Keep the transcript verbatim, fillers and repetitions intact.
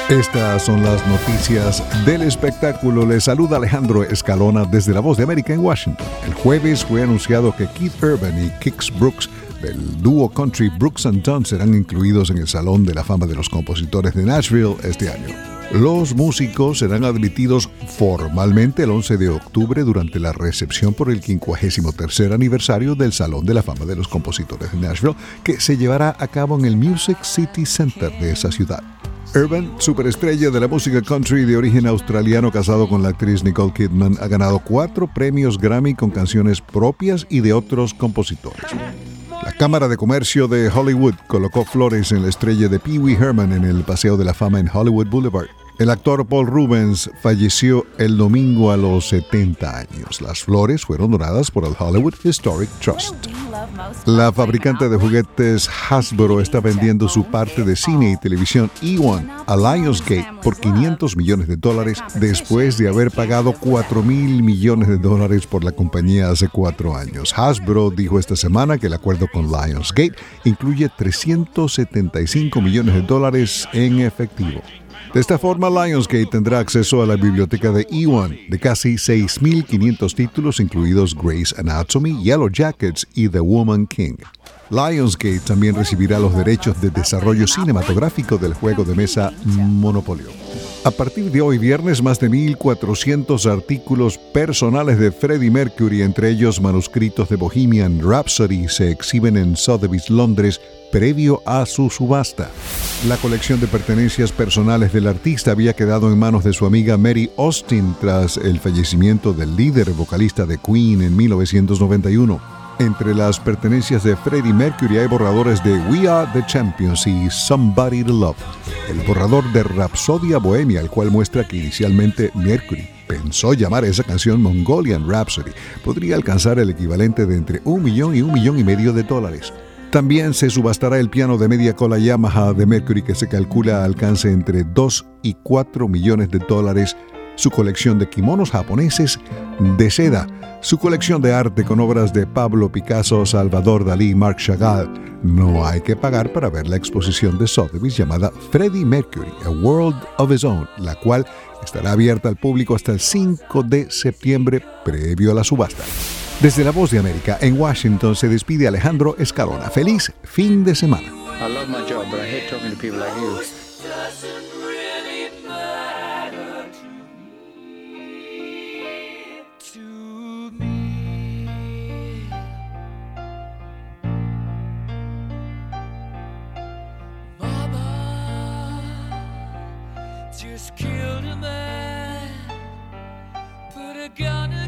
Estas son las noticias del espectáculo. Les saluda Alejandro Escalona desde La Voz de América en Washington. El jueves fue anunciado que Keith Urban y Kix Brooks del dúo country Brooks and Dunn serán incluidos en el Salón de la Fama de los Compositores de Nashville este año. Los músicos serán admitidos formalmente el once de octubre durante la recepción por el quincuagésimo tercer aniversario del Salón de la Fama de los Compositores de Nashville, que se llevará a cabo en el Music City Center de esa ciudad. Urban, superestrella de la música country de origen australiano casado con la actriz Nicole Kidman, ha ganado cuatro premios Grammy con canciones propias y de otros compositores. La Cámara de Comercio de Hollywood colocó flores en la estrella de Pee Wee Herman en el Paseo de la Fama en Hollywood Boulevard. El actor Paul Rubens falleció el domingo a los setenta años. Las flores fueron donadas por el Hollywood Historic Trust. La fabricante de juguetes Hasbro está vendiendo su parte de cine y televisión E uno a Lionsgate por quinientos millones de dólares después de haber pagado cuatro mil millones de dólares por la compañía hace cuatro años. Hasbro dijo esta semana que el acuerdo con Lionsgate incluye trescientos setenta y cinco millones de dólares en efectivo. De esta forma, Lionsgate tendrá acceso a la biblioteca de E uno de casi seis mil quinientos títulos, incluidos Grey's Anatomy, Yellow Jackets y The Woman King. Lionsgate también recibirá los derechos de desarrollo cinematográfico del juego de mesa Monopolio. A partir de hoy viernes, más de mil cuatrocientos artículos personales de Freddie Mercury, entre ellos manuscritos de Bohemian Rhapsody, se exhiben en Sotheby's, Londres, previo a su subasta. La colección de pertenencias personales del artista había quedado en manos de su amiga Mary Austin tras el fallecimiento del líder vocalista de Queen en mil novecientos noventa y uno. Entre las pertenencias de Freddie Mercury hay borradores de We Are the Champions y Somebody to Love. El borrador de Rhapsodia Bohemia, el cual muestra que inicialmente Mercury pensó llamar a esa canción Mongolian Rhapsody, podría alcanzar el equivalente de entre un millón y un millón y medio de dólares. También se subastará el piano de media cola Yamaha de Mercury, que se calcula alcance entre dos y cuatro millones de dólares, su colección de kimonos japoneses de seda, su colección de arte con obras de Pablo Picasso, Salvador Dalí y Marc Chagall. No hay que pagar para ver la exposición de Sotheby's llamada Freddie Mercury, A World of His Own, la cual estará abierta al público hasta el cinco de septiembre, previo a la subasta. Desde La Voz de América en Washington se despide Alejandro Escalona. Feliz fin de semana. I love my job, but I hate talking to people like you. Just killed a man, put a gun in